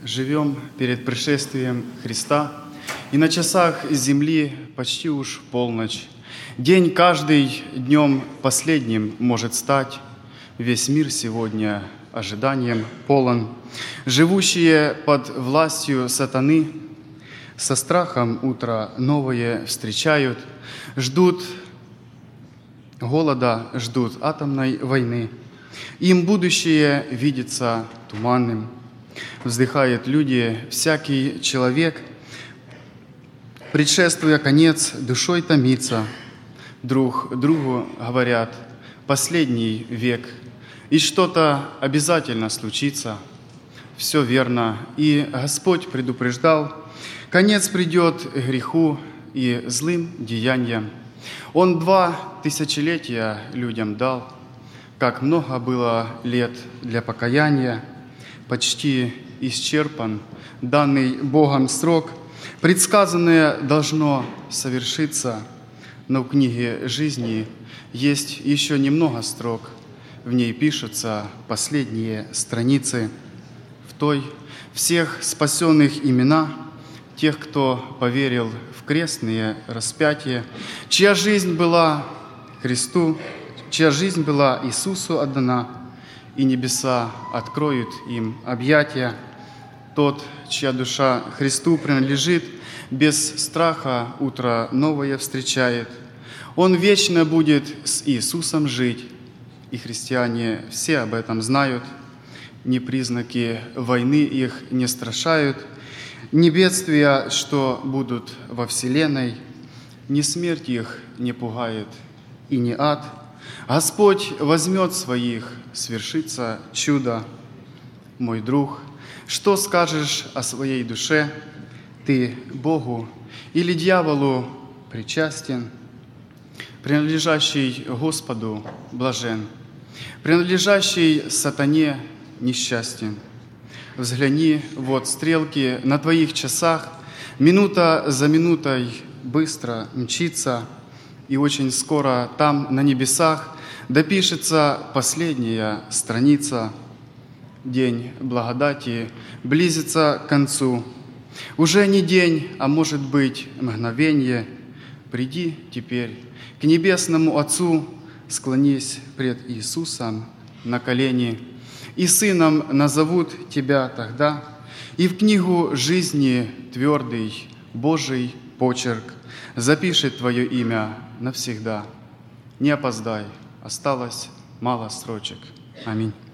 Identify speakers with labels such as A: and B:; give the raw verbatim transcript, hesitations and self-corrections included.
A: живем перед пришествием Христа, и на часах земли почти уж полночь. День каждый днем последним может стать. Весь мир сегодня ожиданием полон. Живущие под властью сатаны со страхом утро новое встречают, ждут голода, ждут атомной войны. Им будущее видится туманным. Вздыхают люди, всякий человек, предшествуя конец, душой томится. Друг другу говорят: последний век, и что-то обязательно случится. Все верно, и Господь предупреждал: конец придет греху и злым деяниям. Он два тысячелетия людям дал, как много было лет для покаяния. Почти исчерпан данный Богом срок, предсказанное должно совершиться, но в книге жизни есть еще немного строк, в ней пишутся последние страницы. В той всех спасенных имена тех, кто поверил в крестные распятие, чья жизнь была Христу, чья жизнь была Иисусу отдана, и небеса откроют им объятия. Тот, чья душа Христу принадлежит, без страха утро новое встречает. Он вечно будет с Иисусом жить, и христиане все об этом знают. Ни признаки войны их не страшают, ни бедствия, что будут во вселенной, ни смерть их не пугает, и ни ад. Господь возьмет своих, свершится чудо. Мой друг, что скажешь о своей душе? Ты Богу или дьяволу причастен? Принадлежащий Господу блажен, принадлежащий сатане несчастен. Взгляни, вот стрелки на твоих часах, минута за минутой быстро мчится, и очень скоро там, на небесах, допишется последняя страница. День благодати близится к концу. Уже не день, а может быть мгновенье. Приди теперь к небесному Отцу, склонись пред Иисусом на колени, и сыном назовут тебя тогда, и в книгу жизни твердый Божий почерк запишет твое имя навсегда. Не опоздай, осталось мало строчек. Аминь.